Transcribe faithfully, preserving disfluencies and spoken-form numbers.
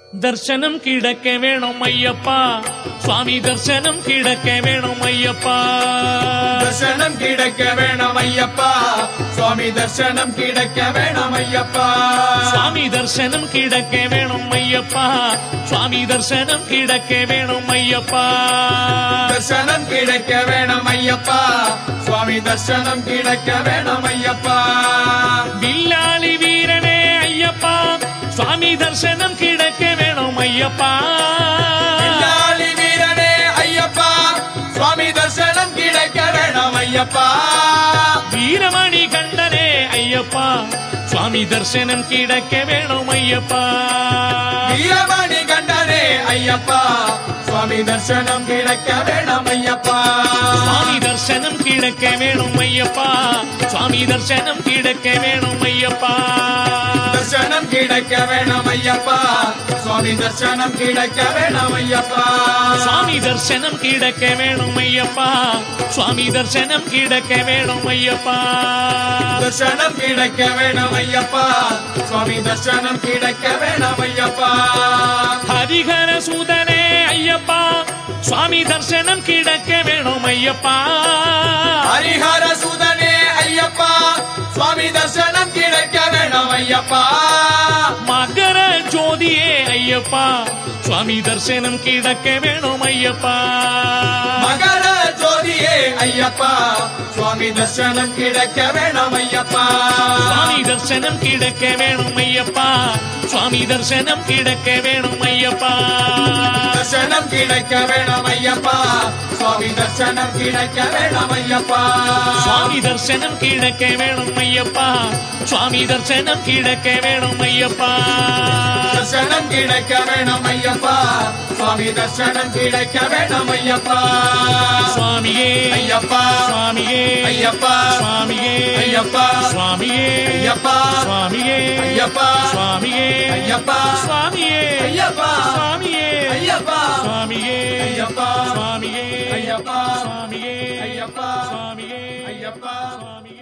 தர்சனம் கிடைக்க வேணும் ஐயப்பா சுவாமி தர்சனம் கிடைக்க வேணும் ஐயப்பா தர்சனம் கிடைக்க வேணும் ஐயப்பா சுவாமி தர்சனம் கிடைக்க வேணும் ஐயப்பா சுவாமி தர்சனம் கிடைக்க வேணும் ஐயப்பா சுவாமி தர்சனம் கிடைக்க வேணும் ஐயப்பா தர்சனம் கிடைக்க வேணும் ஐயப்பா சுவாமி தர்சனம் கிடைக்க வேணும் ஐயப்பா வில்லாளி வீரனே ஐயப்பா சுவாமி தர்சனம் கிடைக்க வேணும் ஐயப்பா வில்லாளி வீரனே ஐயப்பா சுவாமி தர்சனம் கிடைக்க வேணும் ஐயப்பா வீரமணி கண்டனே ஐயப்பா சுவாமி தர்சனம் கிடைக்க வேணும் ஐயப்பா வீரமணி கண்டனே ஐயப்பா சுவாமி தர்சனம் கிடைக்க வேணும் ஐயப்பா சுவாமி தர்சனம் கிடைக்க வேணும் ஐயப்பா சுவாமி தர்சனம் கிடைக்க வேணும் ஐயப்பா தர்சனம் கிடைக்க வேணும் ஐயப்பா சுவாமி தர்சனம் கிடைக்க வேணும் ஐயப்பா சுவாமி தர்சனம் கிடைக்க வேணும் ஐயப்பா சுவாமி தர்சனம் கிடைக்க வேணும் ஐயப்பா தர்சனம் கிடைக்க வேணும் ஐயப்பா சுவாமி தர்சனம் கிடைக்க வேணும் ஐயப்பா ஹரிஹர சூதனே ஐயப்பா சுவாமி தர்சனம் கிடைக்க வேணும் ஐயப்பா ஹரிஹர சுதனே ஐயப்பா சுவாமி தர்சனம் கிடைக்க வேணும் ஐயப்பா மகர ஜோதியே ஐயப்பா சுவாமி தர்சனம் கிடைக்க வேணும் ஐயப்பா மகர ஜோதியே ஐயப்பா சுவாமி தர்சனம் கிடைக்க வேணும் ஐயப்பா சுவாமி தர்சனம் கிடைக்க வேணும் ஐயப்பா சுவாமி தர்சனம் கிடைக்க வேணும் ஐயப்பா தர்சனம் கிடைக்க வேணும் ஐயப்பா சுவாமி தர்சனம் கிடைக்க வேணும் ஐயப்பா சுவாமி தர்சனம் கிடைக்க வேணும் ஐயப்பா சுவாமி தர்சனம் கிடைக்க வேணும் ஐயப்பா தர்சனம் கிடைக்க வேணும் ஐயப்பா சுவாமி தர்சனம் கிடைக்க வேணும் ஐயப்பா சுவாமியே ஐயப்பா சுவாமியே ஐயப்பா சுவாமியே ஐயப்பா சுவாமியே ஐயப்பா சுவாமியே ஐயப்பா சுவாமியே ஐயப்பா சுவாமியே ஐயப்பா சுவாமியே ஐயப்பா சுவாமியே ஐயப்பா சுவாமியே ஐயப்பா சுவாமியே ஐயப்பா சுவாமியே ஐயப்பா சுவாமியே